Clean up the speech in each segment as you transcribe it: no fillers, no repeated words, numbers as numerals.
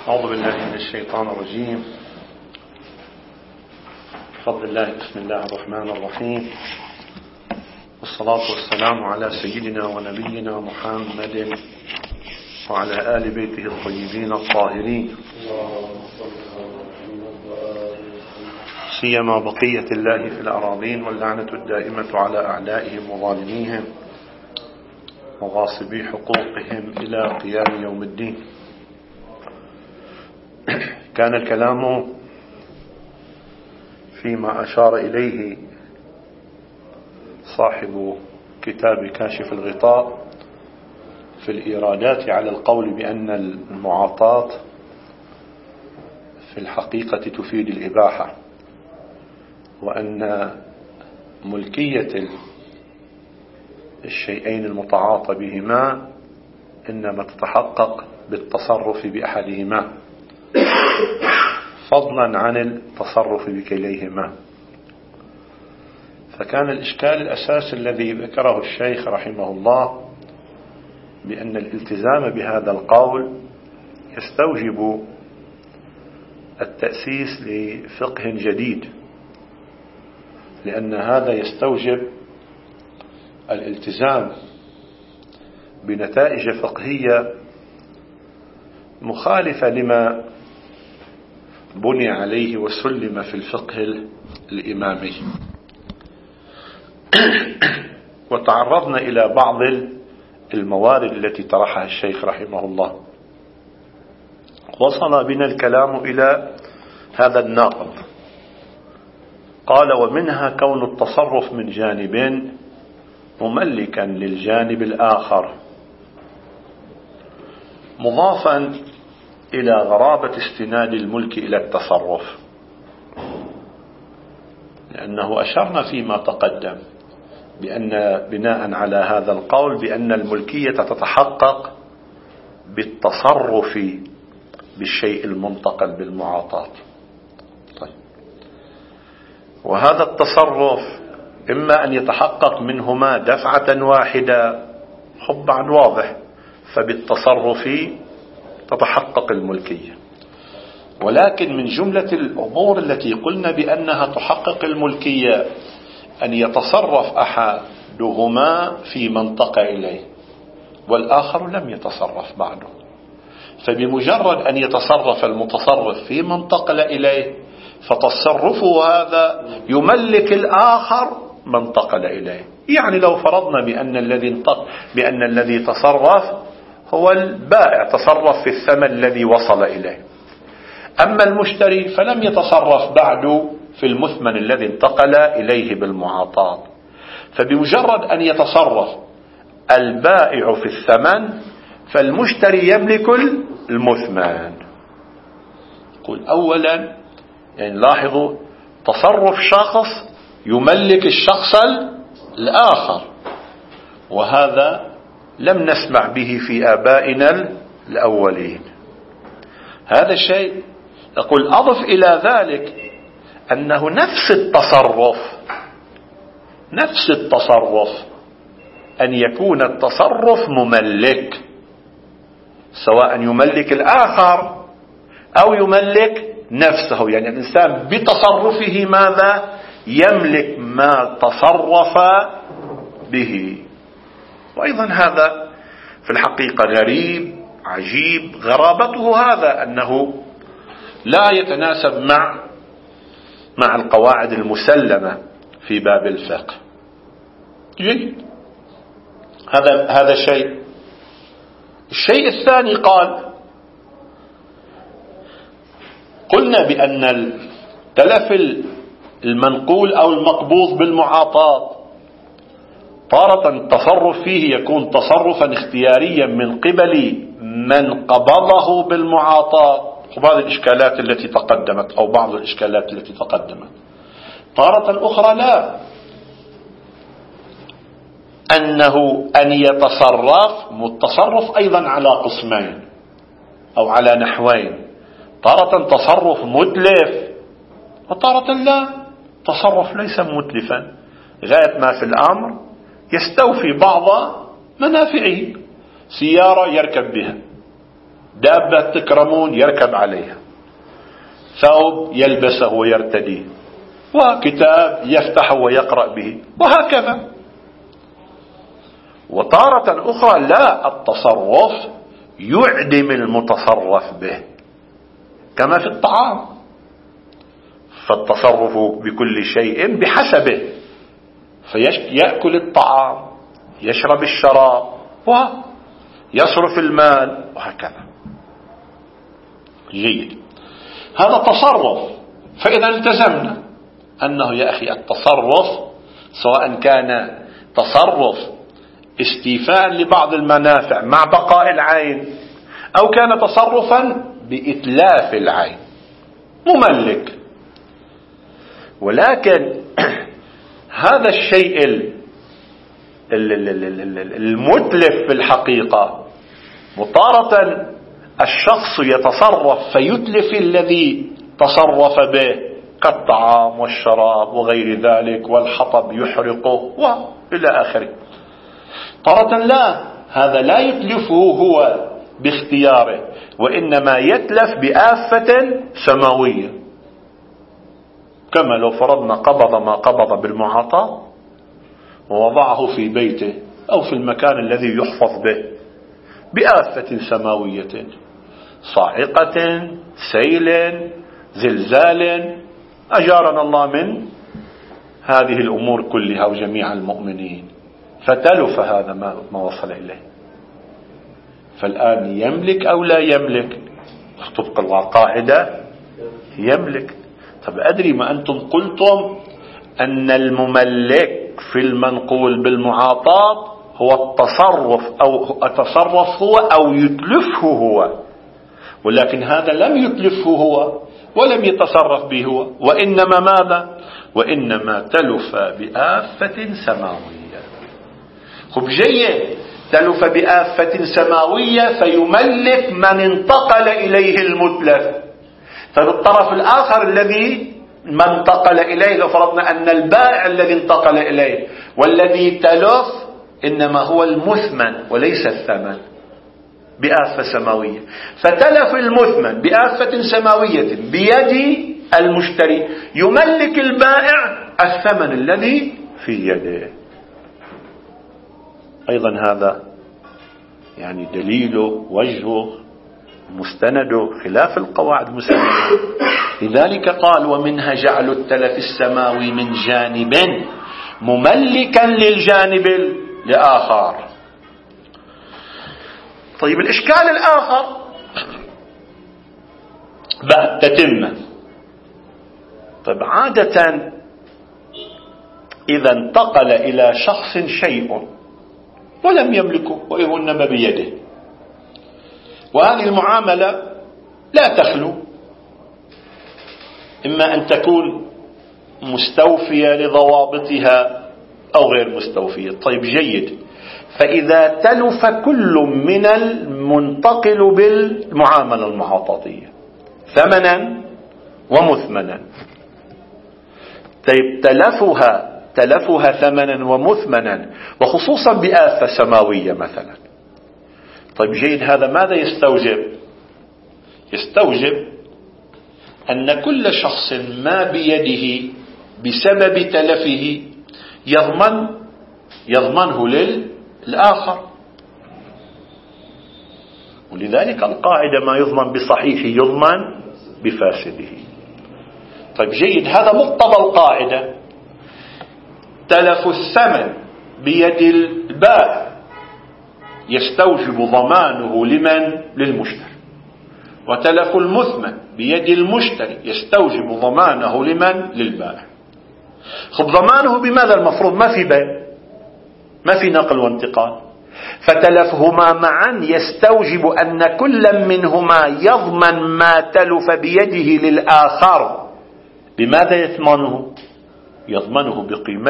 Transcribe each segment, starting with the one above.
أعوذ بالله من الشيطان الرجيم. بفضل الله، بسم الله الرحمن الرحيم، والصلاة والسلام على سيدنا ونبينا محمد وعلى آل بيته الطيبين الطاهرين، سيما بقية الله في الأراضين، واللعنة الدائمة على أعدائهم وظالميهم وغاصبي حقوقهم إلى قيام يوم الدين. كان الكلام فيما أشار إليه صاحب كتاب كاشف الغطاء في الإيرادات على القول بأن المعاطاة في الحقيقة تفيد الإباحة، وأن ملكية الشيئين المتعاطى بهما إنما تتحقق بالتصرف بأحدهما فضلا عن التصرف بكليهما. فكان الإشكال الأساس الذي ذكره الشيخ رحمه الله بأن الالتزام بهذا القول يستوجب التأسيس لفقه جديد، لأن هذا يستوجب الالتزام بنتائج فقهية مخالفة لما بني عليه وسلم في الفقه الإمامي. وتعرضنا إلى بعض الموارد التي طرحها الشيخ رحمه الله. وصل بنا الكلام إلى هذا الناقض. قال: ومنها كون التصرف من جانب مملكا للجانب الآخر، مضافا إلى غرابة استناد الملك إلى التصرف، لأنه أشرنا فيما تقدم بأن بناء على هذا القول بأن الملكية تتحقق بالتصرف بالشيء المنتقل بالمعاطاة. طيب، وهذا التصرف إما أن يتحقق منهما دفعة واحدة، طبعا واضح، فبالتصرف تتحقق الملكية. ولكن من جملة الأمور التي قلنا بأنها تحقق الملكية أن يتصرف أحدهما في منطقة إليه والآخر لم يتصرف بعده، فبمجرد أن يتصرف المتصرف في منطقة إليه فتصرفه هذا يملك الآخر منطقة إليه. يعني لو فرضنا بأن الذي تصرف هو البائع، تصرف في الثمن الذي وصل إليه، أما المشتري فلم يتصرف بعد في المثمن الذي انتقل إليه بالمعاطاة، فبمجرد أن يتصرف البائع في الثمن فالمشتري يملك المثمن. قل أولا، يعني لاحظوا، تصرف شخص يملك الشخص الآخر، وهذا لم نسمع به في آبائنا الأولين. هذا الشيء يقول. أضف إلى ذلك أنه نفس التصرف أن يكون التصرف مملك، سواء يملك الآخر أو يملك نفسه، يعني الإنسان بتصرفه ماذا؟ يملك ما تصرف به. وأيضا هذا في الحقيقة غريب عجيب. غرابته هذا أنه لا يتناسب مع القواعد المسلمة في باب الفقه. جيد، هذا شيء. الشيء الثاني، قلنا بأن التلف المنقول أو المقبوض بالمعاطاة تارة التصرف فيه يكون تصرفا اختياريا من قبل من قبضه بالمعاطاة، وبعض الإشكالات التي تقدمت أو بعض الإشكالات التي تقدمت. تارة أخرى لا، أن يتصرف متصرف أيضا على قسمين أو على نحوين. تارة تصرف متلف، وتارة لا، تصرف ليس متلفا، غاية ما في الأمر يستوفي بعض منافعه. سيارة يركب بها، دابة تكرمون يركب عليها، ثوب يلبسه ويرتديه، وكتاب يفتحه ويقرأ به، وهكذا. وتارة أخرى لا، التصرف يعدم المتصرف به، كما في الطعام، فالتصرف بكل شيء بحسبه، فيأكل الطعام، يشرب الشراب، ويصرف المال، وهكذا. جيد، هذا تصرف. فإذا التزمنا أنه يا أخي التصرف سواء كان تصرف استيفاء لبعض المنافع مع بقاء العين، أو كان تصرفا بإتلاف العين، مملك. ولكن هذا الشيء المتلف في الحقيقة، مطارة الشخص يتصرف فيتلف الذي تصرف به، كالطعام والشراب وغير ذلك، والحطب يحرقه وإلى آخره. تارة لا، هذا لا يتلفه هو باختياره، وإنما يتلف بآفة سماوية، كما لو فرضنا قبض ما قبض بالمعاطاة ووضعه في بيته أو في المكان الذي يحفظ به بآفة سماوية، صاعقة، سيل، زلزال، أجارنا الله من هذه الأمور كلها وجميع المؤمنين، فتلف هذا ما وصل إليه. فالآن يملك أو لا يملك؟ طبق القاعدة يملك. طب أدري ما أنتم قلتم أن المملك في المنقول بالمعاطاة هو التصرف، أو التصرف هو أو يتلفه هو، ولكن هذا لم يتلفه هو ولم يتصرف به هو، وإنما ماذا؟ وإنما تلف بآفة سماوية. خب جيد، تلف بآفة سماوية فيملك من انتقل إليه المتلف. فبالطرف الآخر الذي ما انتقل إليه، لو فرضنا أن البائع الذي انتقل إليه والذي تلف إنما هو المثمن وليس الثمن بآفة سماوية، فتلف المثمن بآفة سماوية بيد المشتري، يملك البائع الثمن الذي في يده. أيضا هذا يعني دليله وجهه مستنده خلاف القواعد المسلمة. لذلك قال: ومنها جعل التلف السماوي من جانب مملكا للجانب الآخر. طيب الإشكال الآخر بعد تتمة. طيب عادة إذا انتقل إلى شخص شيء ولم يملكه وإنما بيده، وهذه المعاملة لا تخلو إما أن تكون مستوفية لضوابطها أو غير مستوفية. طيب جيد، فإذا تلف كل من المنتقل بالمعاملة المعاطاتية ثمنا ومثمنا، طيب تلفها ثمنا ومثمنا وخصوصا بآفة سماوية مثلا. طيب جيد، هذا ماذا يستوجب؟ يستوجب أن كل شخص ما بيده بسبب تلفه يضمنه للآخر. ولذلك القاعدة: ما يضمن بصحيح يضمن بفاسده. طيب جيد، هذا مقتضى القاعدة. تلف الثمن بيد البائع يستوجب ضمانه للمشتري، وتلف المثمن بيد المشتري يستوجب ضمانه للبائع. خب ضمانه بماذا المفروض؟ ما في بيع، ما في نقل وانتقال، فتلفهما معا يستوجب أن كل منهما يضمن ما تلف بيده للآخر. بماذا يضمنه؟ يضمنه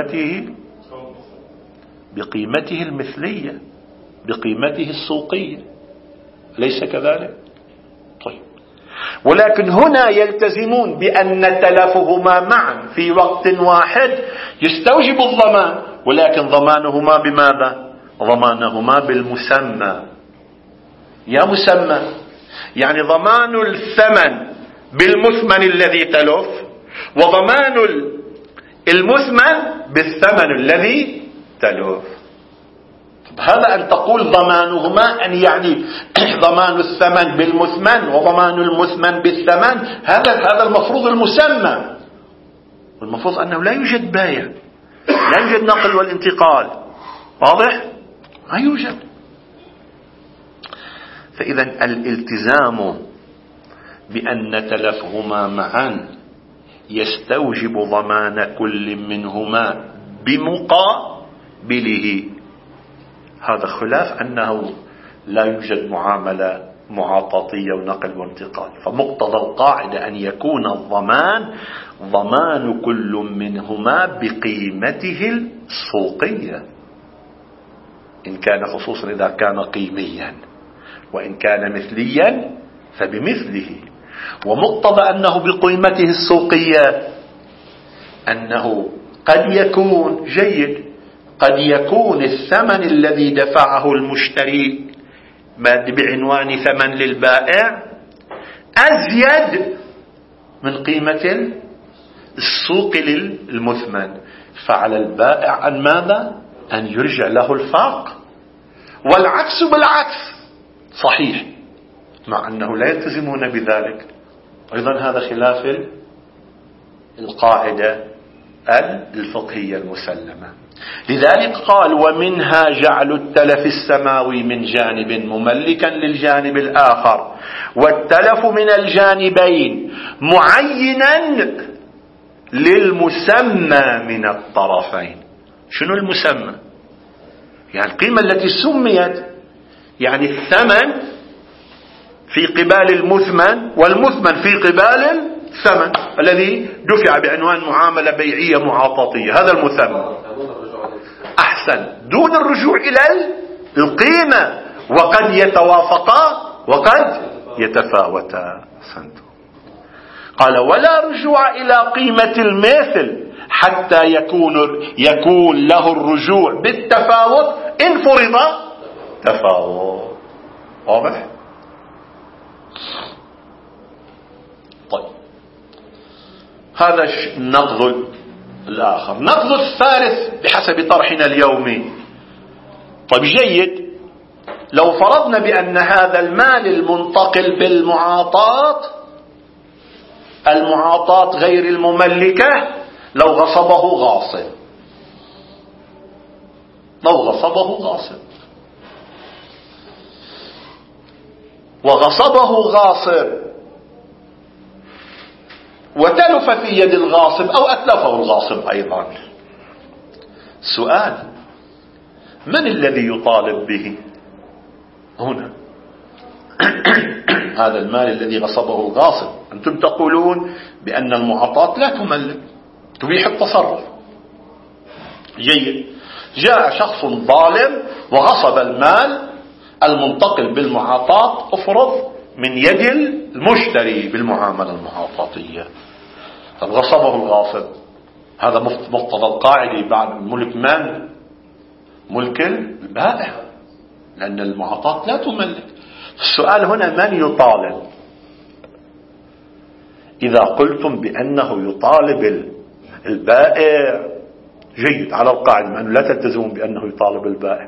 بقيمته المثلية، بقيمته السوقية، ليس كذلك؟ طيب، ولكن هنا يلتزمون بأن تلفهما معا في وقت واحد يستوجب الضمان، ولكن ضمانهما بماذا؟ ضمانهما بالمسمى. يا مسمى، يعني ضمان الثمن بالمثمن الذي تلف، وضمان المثمن بالثمن الذي تلف. هذا أن تقول ضمانهما أن يعني ضمان الثمن بالمثمن وضمان المثمن بالثمن، هذا المفروض المسمى، والمفروض أنه لا يوجد بيع، لا يوجد نقل والانتقال. واضح؟ لا يوجد. فإذا الالتزام بأن تلفهما معا يستوجب ضمان كل منهما بمقابله. هذا خلاف أنه لا يوجد معاملة معاطاتية ونقل وانتقال. فمقتضى القاعدة أن يكون الضمان ضمان كل منهما بقيمته السوقية، إن كان خصوصا إذا كان قيميا، وإن كان مثليا فبمثله. ومقتضى أنه بقيمته السوقية أنه قد يكون جيد، قد يكون الثمن الذي دفعه المشتري بعنوان ثمن للبائع أزيد من قيمة السوق للمثمن، فعلى البائع أن ماذا؟ أن يرجع له الفرق. والعكس بالعكس صحيح، مع أنه لا يلتزمون بذلك. أيضا هذا خلاف القاعدة الفقهية المسلمة. لذلك قال: ومنها جعل التلف السماوي من جانب مملكا للجانب الآخر، والتلف من الجانبين معينا للمسمى من الطرفين. شنو المسمى؟ يعني القيمة التي سميت، يعني الثمن في قبال المثمن، والمثمن في قبال الثمن الذي دفع بعنوان معاملة بيعية معاطاتية، هذا المسمى. أحسن، دون الرجوع إلى القيمة، وقد يتوافقا وقد يتفاوتا. قال: ولا رجوع إلى قيمة المثل حتى يكون له الرجوع بالتفاوت إن فرض تفاوت. واضح؟ طيب، هذا النقض الآخر. النقض الثالث بحسب طرحنا اليومي. طيب جيد، لو فرضنا بأن هذا المال المنتقل بالمعاطاة، المعاطاة غير المملكة، لو غصبه غاصب، وغصبه غاصب وتلف في يد الغاصب أو أتلفه الغاصب أيضا، سؤال: من الذي يطالب به هنا؟ هذا المال الذي غصبه الغاصب، أنتم تقولون بأن المعاطاة لا تملك، تبيح التصرف. جيد، جاء شخص ظالم وغصب المال المنتقل بالمعاطاة، افرض من يد المشتري بالمعاملة المعاطاتية، غصبه الغاصب. هذا مقتضى القاعدة بعد ملك من؟ ملك البائع، لأن المعاطاة لا تملك. السؤال هنا: من يطالب؟ إذا قلتم بأنه يطالب البائع، جيد، على القاعدة، لأنه لا تلتزمون بأنه يطالب البائع،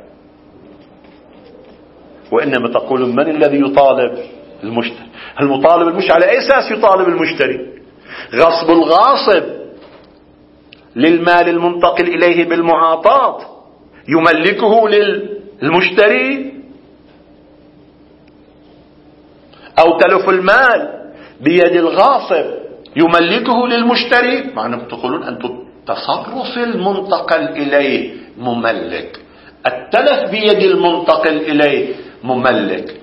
وإنما تقولون من الذي يطالب؟ المشتري. المطالب المشتري على أي أساس يطالب المشتري؟ غصب الغاصب للمال المنتقل إليه بالمعاطاة يملكه للمشتري، أو تلف المال بيد الغاصب يملكه للمشتري. معنى تقولون أنتم تصرف المنتقل إليه مملك، التلف بيد المنتقل إليه مملك،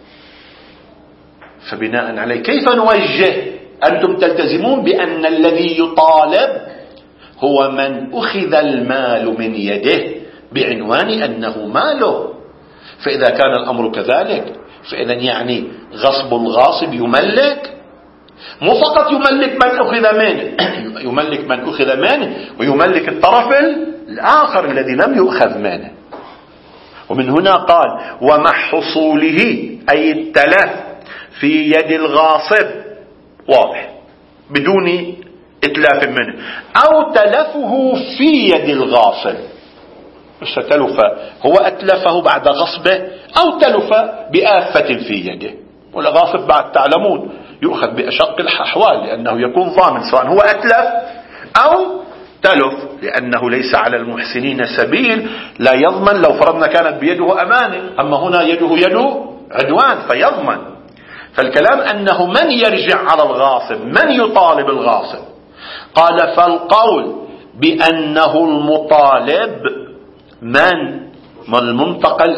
فبناء عليه كيف نوجه؟ أنتم تلتزمون بأن الذي يطالب هو من أخذ المال من يده بعنوان أنه ماله. فإذا كان الأمر كذلك، فإذا يعني غصب الغاصب يملك، مو فقط يملك من أخذ منه، يملك من أخذ منه ويملك الطرف الآخر الذي لم يؤخذ منه. ومن هنا قال: ومع حصوله، أي التلف في يد الغاصب واضح بدون إتلاف منه، أو تلفه في يد الغاصب. تلف هو أتلفه بعد غصبه، أو تلف بآفة في يده. والغاصب بعد تعلمون يؤخذ بأشق الأحوال لأنه يكون ضامن، سواء هو أتلف أو تلف، لأنه ليس على المحسنين سبيل. لا يضمن لو فرضنا كانت بيده أمانة، أما هنا يده عدوان فيضمن. فالكلام أنه من يرجع على الغاصب، من يطالب الغاصب. قال فالقول بأنه المطالب من المنتقل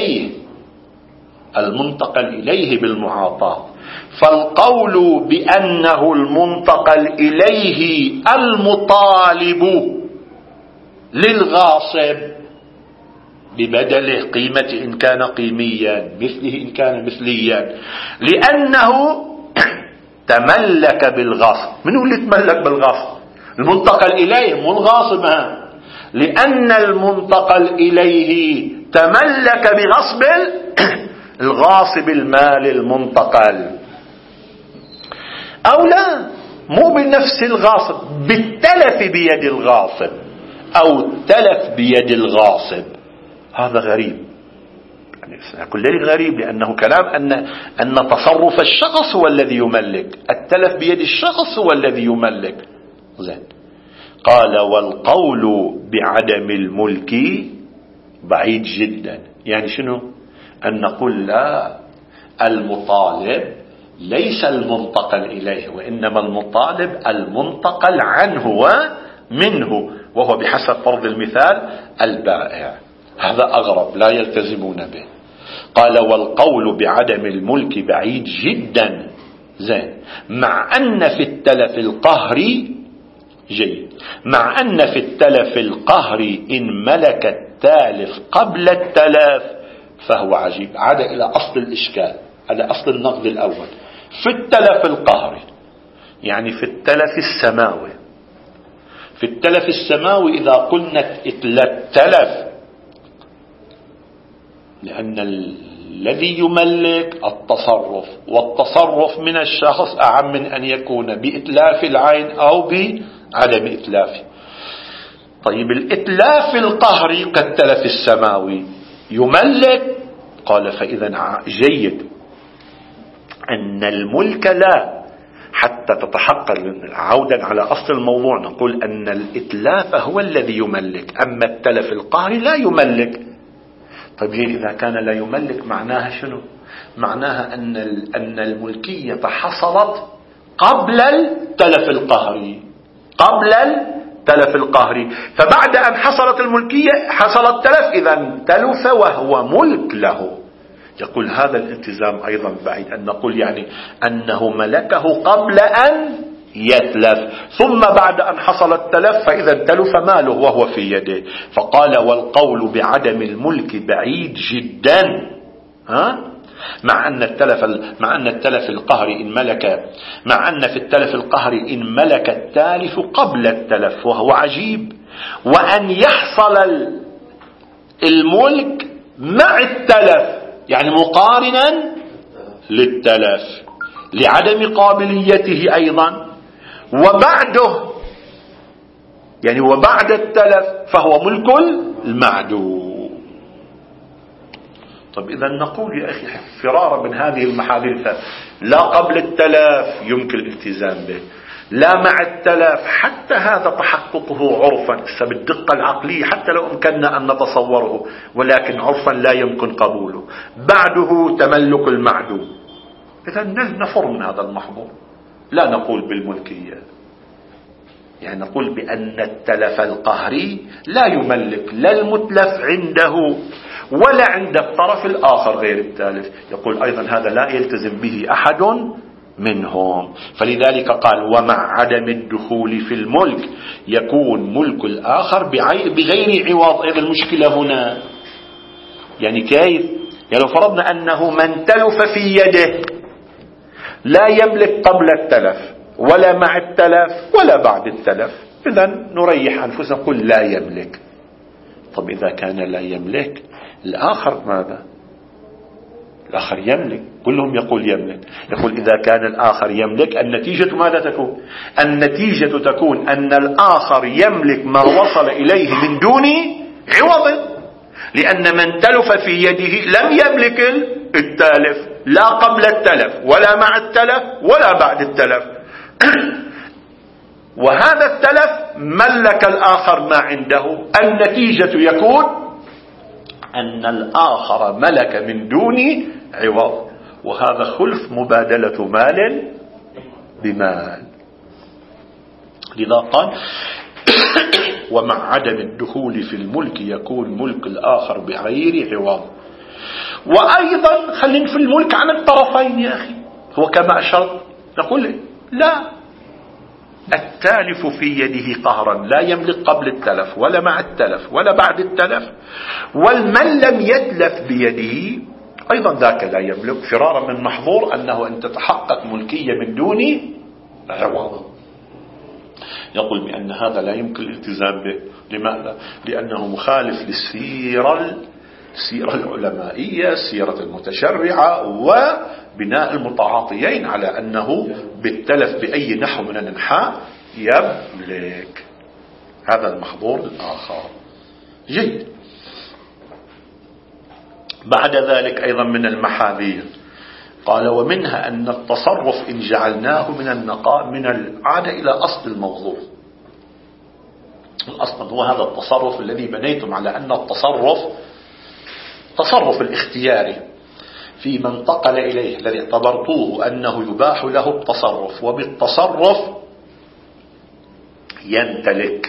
إليه بالمعاطاة. فالقول بأنه المنتقل إليه المطالب للغاصب ببدله قيمة إن كان قيميا، مثله إن كان مثليا، لأنه تملك بالغصب. من هو اللي تملك بالغصب؟ المنتقل إليه، مو الغاصب. لأن المنتقل إليه تملك بغصب الغاصب المال المنتقل، أو لا، مو بنفس الغاصب، بالتلف بيد الغاصب أو تلف بيد الغاصب. هذا غريب، يعني كل ذلك غريب، لأنه كلام أن تصرف الشخص هو الذي يملك، التلف بيد الشخص هو الذي يملك. زين. قال والقول بعدم الملك بعيد جدا. يعني شنو؟ أن نقول لا، المطالب ليس المنتقل إليه، وإنما المطالب المنتقل عنه ومنه، وهو بحسب فرض المثال البائع. هذا أغرب لا يلتزمون به. قال والقول بعدم الملك بعيد جدا. زين. مع أن في التلف القهري جيد، مع أن في التلف القهري إن ملك التالف قبل التلف فهو عجيب. عاد إلى أصل الإشكال، على أصل النقد الأول. في التلف القهري يعني في التلف السماوي. في التلف السماوي إذا قلنا التلف، لأن الذي يملك التصرف، والتصرف من الشخص أعم من أن يكون بإتلاف العين أو بعدم إتلافه. طيب الإتلاف القهري كالتلف السماوي يملك. قال فإذا جيد أن الملك لا، حتى تتحقق. عودا على أصل الموضوع نقول أن الإتلاف هو الذي يملك، أما التلف القهري لا يملك. طيب إذا كان لا يملك معناها شنو؟ معناها أن الملكية حصلت قبل التلف القهري، فبعد أن حصلت الملكية حصل التلف، إذا تلف وهو ملك له. يقول هذا الالتزام أيضا بعيد، أن نقول يعني أنه ملكه قبل أن يتلف، ثم بعد أن حصل التلف فإذا تلف ماله وهو في يده. فقال والقول بعدم الملك بعيد جدا. مع أن التلف القهري إن ملك، مع أن في التلف القهري إن ملك التالف قبل التلف وهو عجيب، وأن يحصل الملك مع التلف يعني مقارنا للتلف لعدم قابليته أيضا، وبعده يعني وبعد التلف فهو ملك المعدوم. طب إذا نقول يا أخي فرارا من هذه المحاذير، لا قبل التلف يمكن الالتزام به، لا مع التلف، حتى هذا تحققه عرفا بالدقة العقلية حتى لو أمكننا أن نتصوره، ولكن عرفا لا يمكن قبوله. بعده تملك المعدوم. إذا نفر من هذا المحظور، لا نقول بالملكية، يعني نقول بأن التلف القهري لا يملك لا المتلف عنده ولا عند الطرف الآخر غير التالف. يقول أيضا هذا لا يلتزم به أحد منهم. فلذلك قال ومع عدم الدخول في الملك يكون ملك الآخر بغير عوض. إذا المشكلة هنا يعني كيف؟ يعني لو فرضنا أنه من تلف في يده لا يملك قبل التلف ولا مع التلف ولا بعد التلف، إذا نريح أنفسنا نقول لا يملك. طب إذا كان لا يملك الآخر ماذا؟ الآخر يملك، كلهم يقول يملك. يقول إذا كان الآخر يملك النتيجة ماذا تكون؟ النتيجة تكون أن الآخر يملك ما وصل إليه من دون عوض، لأن من تلف في يده لم يملك التالف، لا قبل التلف ولا مع التلف ولا بعد التلف. وهذا التلف ملك الآخر ما عنده، النتيجة يكون أن الآخر ملك من دون عوض، وهذا خلف مبادلة مال بمال. لذا قال ومع عدم الدخول في الملك يكون ملك الآخر بغير عوض. وأيضا خلين في الملك عن الطرفين يا أخي، هو كما أشرت نقول لا، التالف في يده قهرا لا يملك قبل التلف ولا مع التلف ولا بعد التلف، والمن لم يتلف بيده أيضا ذاك لا يملك، فرارا من محظور أنه أن تتحقق ملكية من دون عوض. يقول بأن هذا لا يمكن الالتزام به. لماذا؟ لأنه مخالف للسيرة العلمائية، السيرة المتشرعة، وبناء المتعاطيين على أنه بالتلف بأي نحو من الأنحاء يملك. هذا المحظور الآخر. جيد. بعد ذلك أيضا من المحاذير قال ومنها أن التصرف إن جعلناه من العادة إلى أصل الموضوع. الأصل هو هذا التصرف الذي بنيتم على أن التصرف الاختياري في من انتقل إليه الذي اعتبرتوه أنه يباح له التصرف، وبالتصرف يمتلك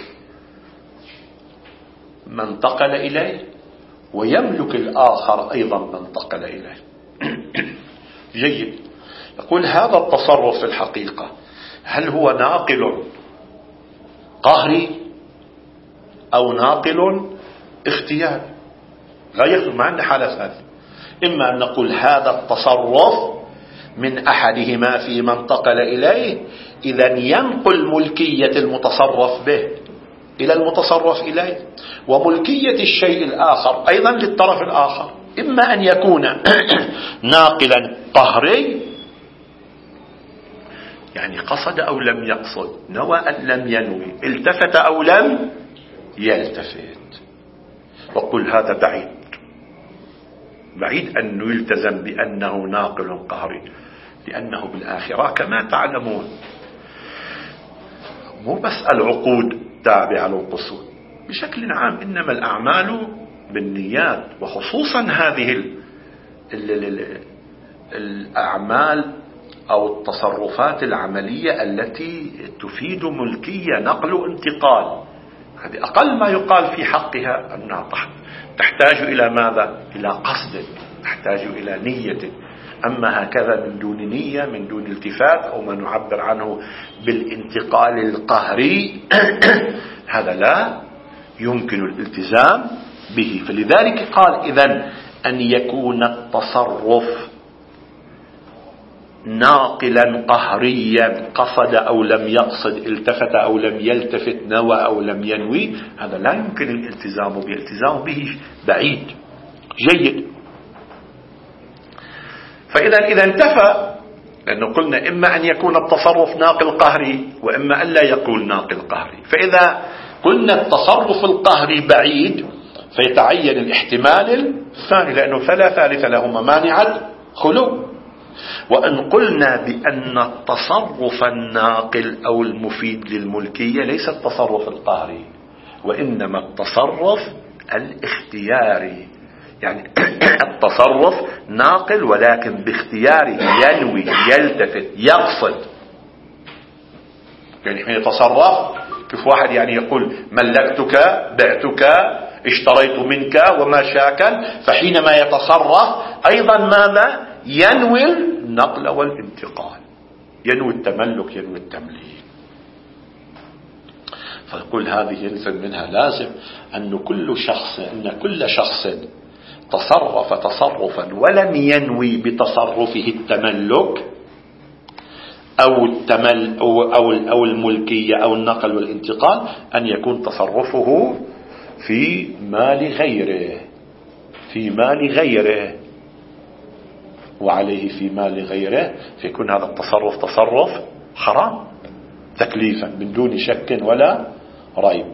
من انتقل إليه ويملك الآخر أيضا من انتقل إليه. جيد. يقول هذا التصرف في الحقيقة هل هو ناقل قهري أو ناقل اختياري؟ لا يخلو، ما عندنا حالة ثالثة. إما أن نقول هذا التصرف من أحدهما في من انتقل إليه، إذن ينقل ملكية المتصرف به إلى المتصرف إليه، وملكية الشيء الآخر أيضا للطرف الآخر. إما أن يكون ناقلا قهري، يعني قصد أو لم يقصد، نوى أن لم ينوي، التفت أو لم يلتفت. وقل هذا بعيد أن يلتزم بأنه ناقل قهري، لأنه بالآخرة كما تعلمون مو بس العقود تابعة للقصود بشكل عام، إنما الأعمال بالنيات، وخصوصا هذه الأعمال أو التصرفات العملية التي تفيد ملكية، نقل انتقال، هذه أقل ما يقال في حقها أنها تحتاج إلى ماذا؟ إلى قصد، تحتاج إلى نية. أما هكذا من دون نية، من دون التفات، أو ما نعبر عنه بالانتقال القهري هذا لا يمكن الالتزام به. فلذلك قال إذن أن يكون التصرف ناقلا قهريا، قصد أو لم يقصد، التفت أو لم يلتفت، نوى أو لم ينوي، هذا لا يمكن الالتزام به، الالتزام به بعيد. جيد. إذا انتفى، لأنه قلنا إما أن يكون التصرف ناقل قهري وإما أن لا يكون ناقل قهري. فإذا قلنا التصرف القهري بعيد فيتعين الاحتمال الثاني، لأنه فلا ثالث لهما مانع خلو. وأن قلنا بأن التصرف الناقل أو المفيد للملكية ليس التصرف القهري، وإنما التصرف الاختياري، يعني التصرف ناقل ولكن باختياره، ينوي، يلتفت، يقصد. يعني حين يتصرف كيف واحد يعني يقول ملكتك، بعتك، اشتريت منك وما شاكل، فحينما يتصرف أيضا ماذا؟ ينوي النقل والانتقال، ينوي التملك، ينوي التمليك. فيقول هذه يلزم منها لازم أن كل شخص تصرف تصرفا ولم ينوي بتصرفه التملك أو الملكية أو النقل والانتقال، أن يكون تصرفه في مال غيره، وعليه في مال غيره، فيكون هذا التصرف تصرف حرام تكليفا من دون شك ولا ريب.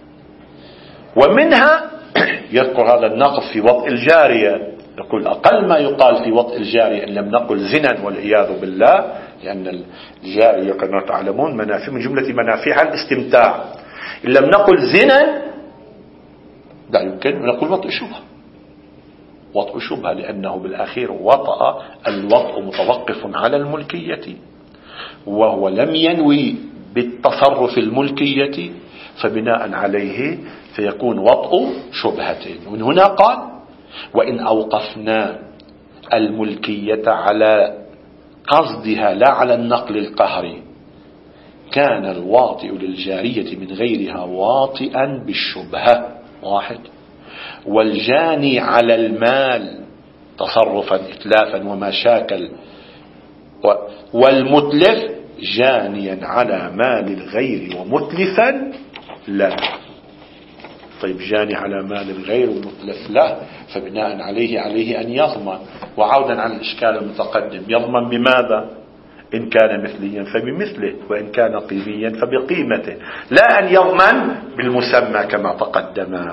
ومنها يذكر هذا النقص في وطء الجارية، يقول أقل ما يقال في وطء الجارية إن لم نقل زنا والعياذ بالله، لأن الجارية كما تعلمون من جملة منافعها الاستمتاع، إن لم نقل زنا لا يمكن أن نقول وطء شبهة. وطء شبهة لأنه بالأخير وطأ، الوطء متوقف على الملكية، وهو لم ينوي بالتصرف الملكية، فبناء عليه فيكون وطء شبهة. ومن هنا قال وإن أوقفنا الملكية على قصدها لا على النقل القهري كان الواطئ للجارية من غيرها واطئا بالشبهة، واحد. والجاني على المال تصرفا إتلافا وما شاكل، والمتلف جانيا على مال الغير ومتلفا لا. طيب جاني على مال الغير ومتلف لا، فبناء عليه أن يضمن. وعودا عن الإشكال المتقدم، يضمن بماذا؟ إن كان مثليا فبمثله، وإن كان قيميا فبقيمته، لا أن يضمن بالمسمى كما تقدم.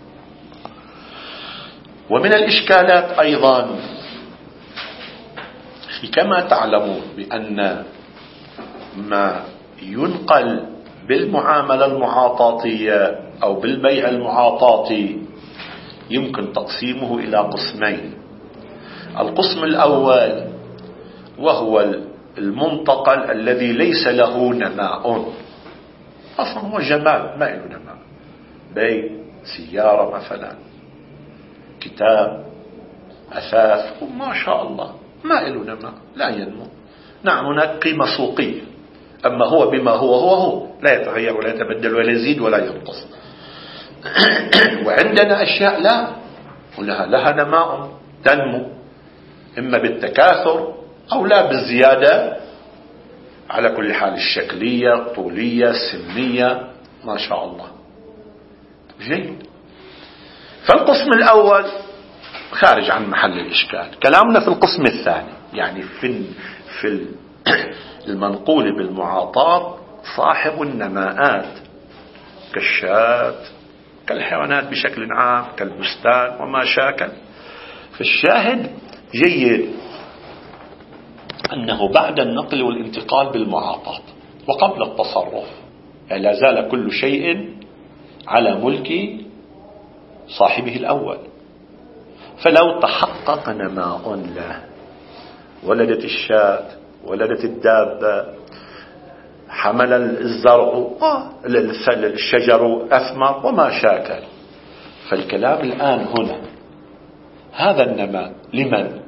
ومن الإشكالات أيضا كما تعلمون بأن ما ينقل بالمعاملة المعاطاتية أو بالبيع المعاطاتي يمكن تقسيمه إلى قسمين. القسم الأول وهو المنتقل الذي ليس له نماء، أصلا هو جمال ما له نماء، بيت، سيارة مثلا، كتاب، أثاث، وما شاء الله ما له نماء لا ينمو. نعم هناك قيمة سوقية، أما هو بما هو لا يتغير ولا يتبدل ولا يزيد ولا ينقص. وعندنا أشياء لا، لها نماء تنمو إما بالتكاثر أو لا بالزيادة، على كل حال الشكلية، الطولية، السمية، ما شاء الله. جيد. فالقسم الأول خارج عن محل الإشكال. كلامنا في القسم الثاني، يعني في المنقول بالمعاطاة صاحب النماءات كالشاة، كالحيوانات بشكل عام، كالبستان وما شاكل. فالشاهد جيد أنه بعد النقل والانتقال بالمعاطاة وقبل التصرف لا زال كل شيء على ملك صاحبه الأول. فلو تحقق نماء له، ولدت الشاة، ولدت الدابة، حمل الزرع، الشجر أثمر وما شاكل، فالكلام الآن هنا هذا النماء لمن؟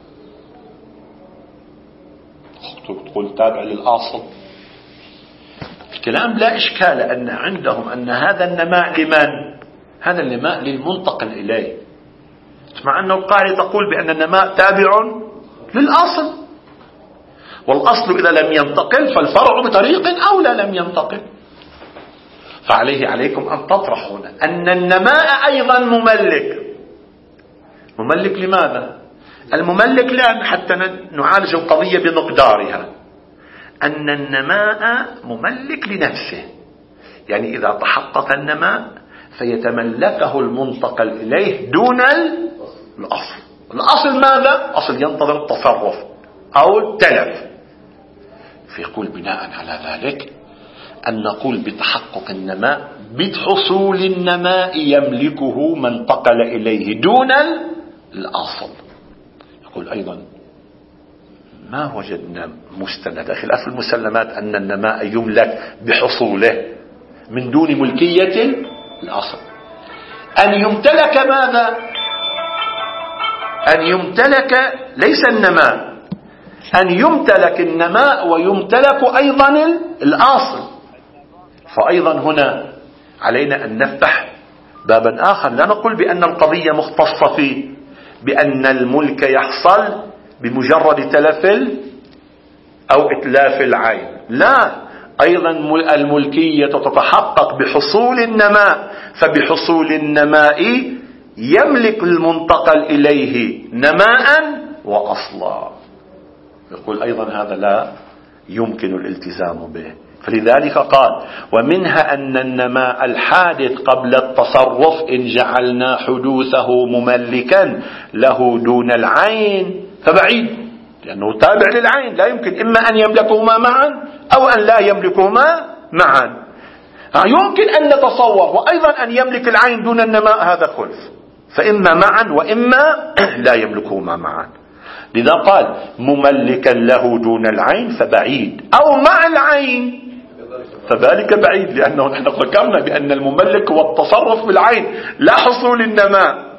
تقول تابع للأصل. الكلام لا إشكال أن عندهم أن هذا النماء لمن؟ هذا النماء للمنتقل إليه، مع أن القاعدة تقول بأن النماء تابع للأصل، والأصل إذا لم ينتقل فالفرع بطريق أولى لم ينتقل. عليكم أن تطرحوا هنا أن النماء أيضا مملك لماذا؟ المملك لا، حتى نعالج القضية بمقدارها، أن النماء مملك لنفسه، يعني إذا تحقق النماء فيتملكه المنتقل إليه دون الأصل. الأصل ماذا؟ أصل ينتظر التصرف أو التلف. فيقول بناء على ذلك أن نقول بتحقق النماء بحصول النماء يملكه من انتقل إليه دون الأصل. يقول أيضا ما وجدنا مستند أخي الأصل المسلمات أن النماء يملك بحصوله من دون ملكية الأصل. أن يمتلك ماذا؟ أن يمتلك ليس النماء، أن يمتلك النماء ويمتلك أيضا الأصل. فأيضا هنا علينا أن نفتح بابا آخر، لا نقول بأن القضية مختصة فيه بأن الملك يحصل بمجرد تلف أو إتلاف العين، لا، أيضا الملكية تتحقق بحصول النماء، فبحصول النماء يملك المنتقل إليه نماء وأصلا. يقول أيضا هذا لا يمكن الالتزام به. فلذلك قال: ومنها أن النماء الحادث قبل التصرف إن جعلنا حدوثه مملكا له دون العين فبعيد، لأنه تابع للعين، لا يمكن إما أن يملكهما معا أو أن لا يملكهما معا. يمكن أن نتصور وأيضا أن يملك العين دون النماء، هذا خلف، فإما معا وإما لا يملكهما معا. لذا قال: مملكا له دون العين فبعيد، أو مع العين فذلك بعيد، لأنه نحن ذكرنا بأن المملك هو التصرف بالعين لا حصول النماء.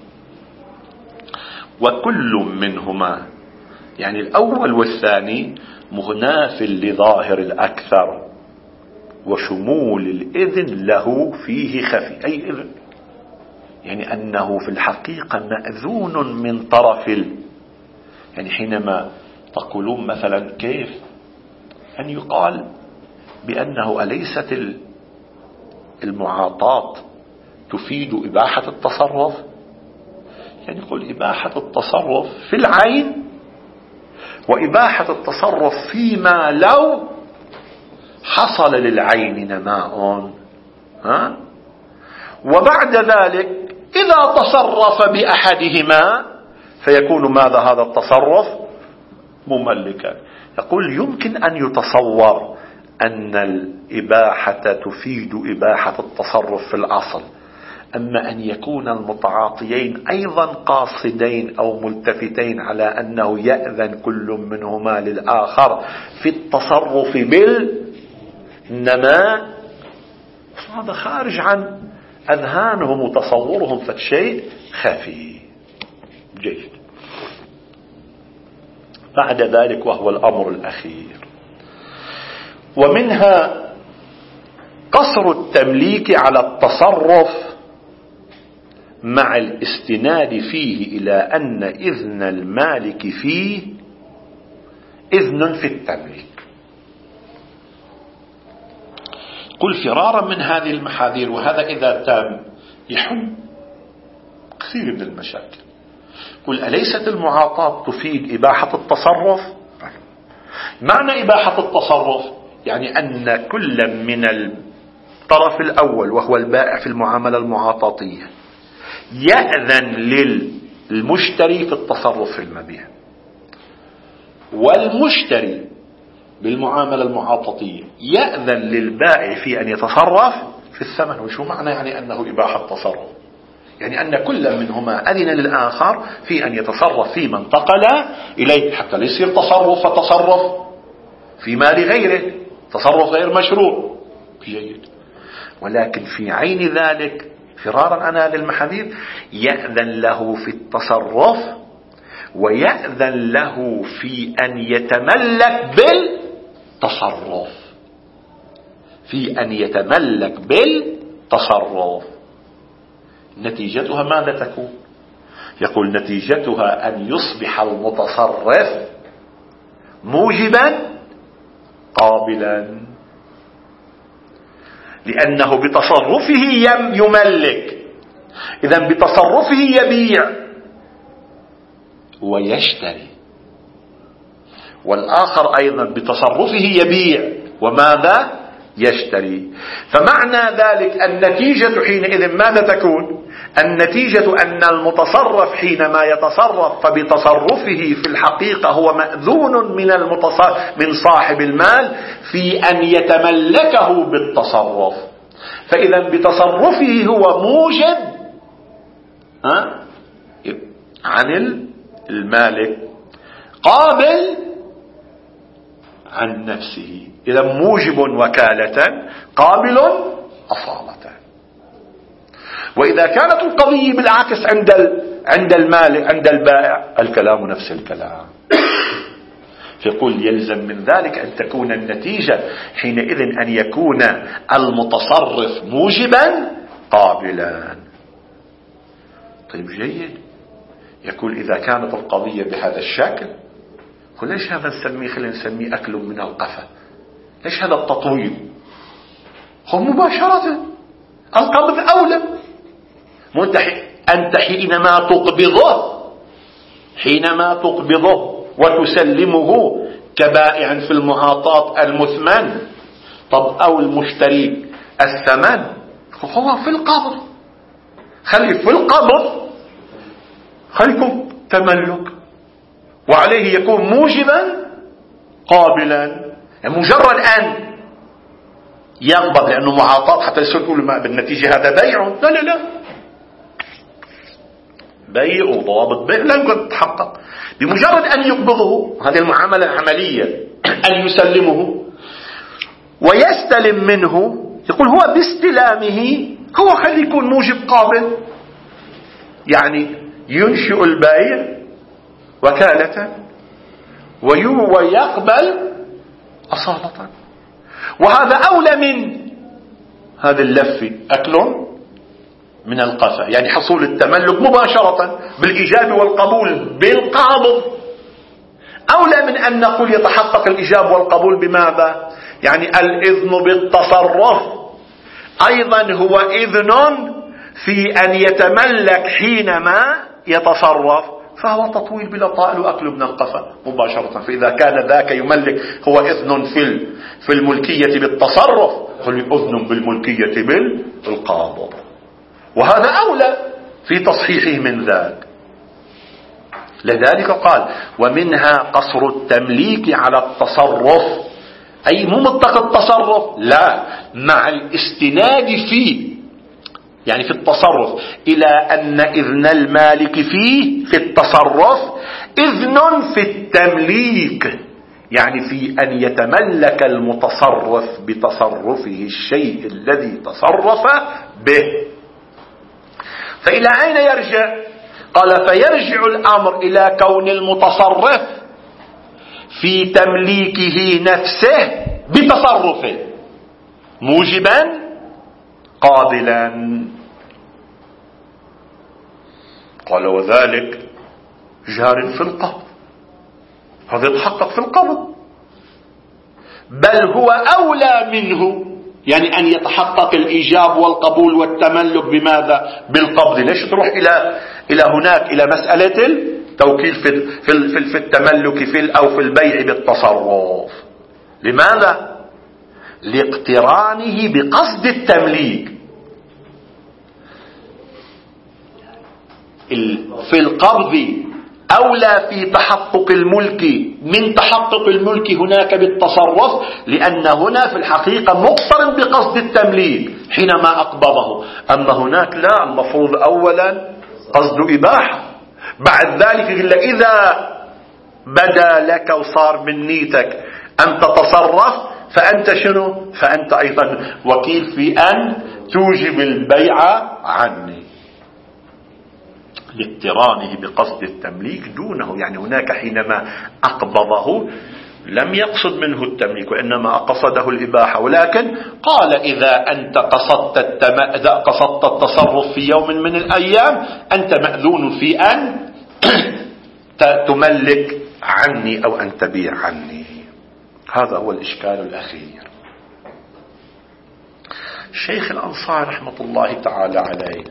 وكل منهما، يعني الأول والثاني، مغناف لظاهر الأكثر، وشمول الإذن له فيه خفي. أي إذن؟ يعني أنه في الحقيقة مأذون من طرف يعني حينما تقولون مثلا كيف أن يقال بأنه أليست المعاطاة تفيد إباحة التصرف؟ يعني يقول إباحة التصرف في العين، وإباحة التصرف فيما لو حصل للعين نماء، وبعد ذلك إذا تصرف بأحدهما فيكون ماذا هذا التصرف؟ مملكا. يقول يمكن أن يتصور أن الإباحة تفيد إباحة التصرف في الأصل، أما أن يكون المتعاطيين أيضا قاصدين أو ملتفتين على أنه يأذن كل منهما للآخر في التصرف بالنماء، هذا خارج عن أذهانهم وتصورهم، فالشيء خفي. جيد. بعد ذلك وهو الأمر الأخير، ومنها قصر التمليك على التصرف مع الاستناد فيه إلى أن إذن المالك فيه إذن في التمليك. قل فرارا من هذه المحاذير، وهذا إذا تم يحل كثير من المشاكل. قل أليست المعاطاة تفيد إباحة التصرف؟ معنى إباحة التصرف يعني أن كل من الطرف الأول وهو البائع في المعاملة المعاطاتية يأذن للمشتري في التصرف في المبيع، والمشتري بالمعاملة المعاطاتية يأذن للبائع في أن يتصرف في الثمن. وشو معنى يعني أنه إباحة تصرف؟ يعني أن كل منهما أذن للآخر في أن يتصرف في من انتقل إليه، حتى لا يصير تصرف في مال غيره، تصرف غير مشروع. جيد. ولكن في عين ذلك فرارا عن هذه المحاذير يأذن له في التصرف، ويأذن له في أن يتملك بالتصرف، نتيجتها ماذا تكون؟ يقول نتيجتها أن يصبح المتصرف موجبا قابلا، لأنه بتصرفه يملك، إذن بتصرفه يبيع ويشتري، والآخر أيضا بتصرفه يبيع وماذا؟ يشتري. فمعنى ذلك النتيجة حينئذ ماذا تكون؟ النتيجة أن المتصرف حينما يتصرف فبتصرفه في الحقيقة هو مأذون من صاحب المال في أن يتملكه بالتصرف، فإذا بتصرفه هو موجب عن المالك قابل عن نفسه، إذا موجب وكالة قابل أصالة. وإذا كانت القضية بالعكس عند المالك عند البائع الكلام نفس الكلام. فيقول يلزم من ذلك أن تكون النتيجة حينئذ أن يكون المتصرف موجبا قابلا. طيب جيد. يقول إذا كانت القضية بهذا الشكل، ليش هذا خلينا نسميه أكل من القفا؟ ليش هذا التطويل؟ هو مباشرة القبض أولى. أنت حينما تقبضه حينما تقبضه وتسلمه كبائع في المعاطاة المثمن. طب أو المشتري الثمن هو في القبض، خلي في القبض، خليكم تملك، وعليه يكون موجبا قابلا. يعني مجرد أن يقبض لأنه معاطاة حتى يقول ما بالنتيجة هذا بيع، لا لا لا، بيع وضابط بيع لا يمكن تتحقق. بمجرد أن يقبضه، هذه المعاملة العملية، أن يسلمه ويستلم منه، يقول هو باستلامه هو خلي يكون موجب قابل، يعني ينشئ البيع وكالة ويقبل أصالة. وهذا أولى من هذا اللف، أكل من القفا، يعني حصول التملك مباشرة بالإيجاب والقبول بالقابض، أولى من أن نقول يتحقق الإيجاب والقبول بماذا؟ يعني الإذن بالتصرف أيضا هو إذن في أن يتملك حينما يتصرف، فهو تطويل بلا طائل وأكل من القفا مباشرة. فإذا كان ذاك يملك هو إذن في الملكية بالتصرف، فالإذن بالملكية بالقابض، وهذا أولى في تصحيحه من ذاك. لذلك قال ومنها قصر التمليك على التصرف، أي مو مطلق التصرف، لا، مع الاستناد فيه، يعني في التصرف، إلى أن إذن المالك فيه في التصرف إذن في التمليك، يعني في أن يتملك المتصرف بتصرفه الشيء الذي تصرف به. فإلى أين يرجع؟ قال فيرجع الأمر إلى كون المتصرف في تمليكه نفسه بتصرفه موجبا قابلا. قال وذلك جار في القبض، هذا يتحقق في القبض، بل هو أولى منه، يعني أن يتحقق الإيجاب والقبول والتملك بماذا؟ بالقبض. ليش تروح إلى هناك إلى مسألة التوكيل في التملك أو في البيع بالتصرف؟ لماذا؟ لاقترانه بقصد التمليك. في القبض أولى في تحقق الملك من تحقق الملك هناك بالتصرف، لأن هنا في الحقيقة مقترن بقصد التمليك حينما أقبضه. أما هناك لا، المفروض أولا قصد إباحة، بعد ذلك إذا بدا لك وصار من نيتك أن تتصرف فأنت شنو؟ فأنت أيضا وكيل في أن توجب البيع عني، لاقترانه بقصد التمليك دونه. يعني هناك حينما أقبضه لم يقصد منه التمليك، وإنما قصده الإباحة، ولكن قال إذا أنت قصدت التصرف في يوم من الأيام أنت مأذون في أن تملك عني أو أن تبيع عني. هذا هو الإشكال الأخير. الشيخ الأنصاري رحمة الله تعالى عليه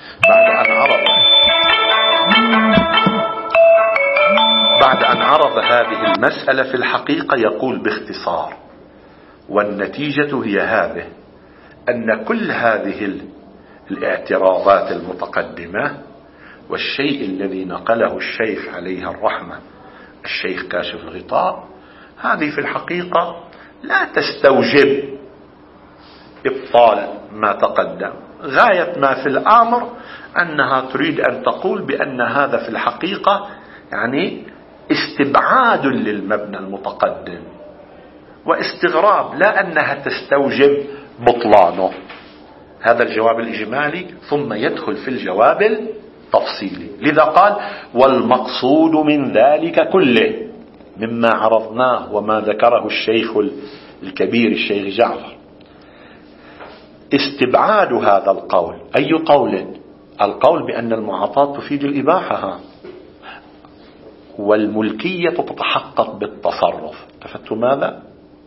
بعد أن عرض هذه المسألة في الحقيقة يقول باختصار: والنتيجة هي هذه، أن كل هذه الاعتراضات المتقدمة والشيء الذي نقله الشيخ عليه الرحمة الشيخ كاشف الغطاء، هذه في الحقيقة لا تستوجب إبطال ما تقدم. غاية ما في الأمر أنها تريد أن تقول بأن هذا في الحقيقة يعني استبعاد للمبنى المتقدم واستغراب، لا أنها تستوجب بطلانه. هذا الجواب الإجمالي، ثم يدخل في الجواب التفصيلي. لذا قال: والمقصود من ذلك كله مما عرضناه وما ذكره الشيخ الكبير الشيخ جعفر استبعاد هذا القول. أي قول؟ القول بأن المعاطاة تفيد الإباحة والملكية تتحقق بالتصرف. تفتوا ماذا؟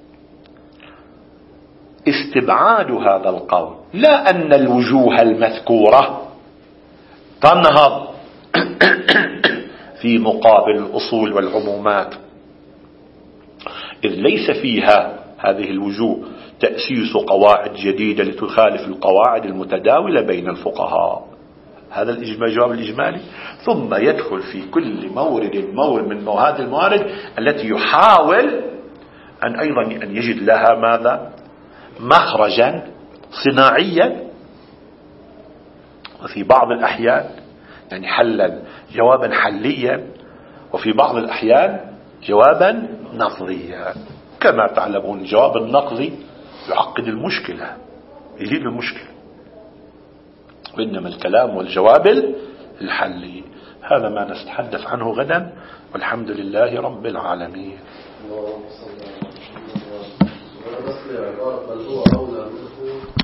استبعاد هذا القول، لا أن الوجوه المذكورة تنهض في مقابل الأصول والعمومات، إذ ليس فيها هذه الوجوه تأسيس قواعد جديدة لتخالف القواعد المتداولة بين الفقهاء. هذا الجواب الإجمالي. ثم يدخل في كل مورد من هذه الموارد التي يحاول أن أيضا أن يجد لها ماذا؟ مخرجا صناعيا، وفي بعض الأحيان يعني حلا جوابا حليا، وفي بعض الأحيان جوابا نقضيا. كما تعلمون الجواب النقضي يعقد المشكلة، يزيد المشكلة، وإنما الكلام والجواب الحلي. هذا ما نتحدث عنه غدا، والحمد لله رب العالمين.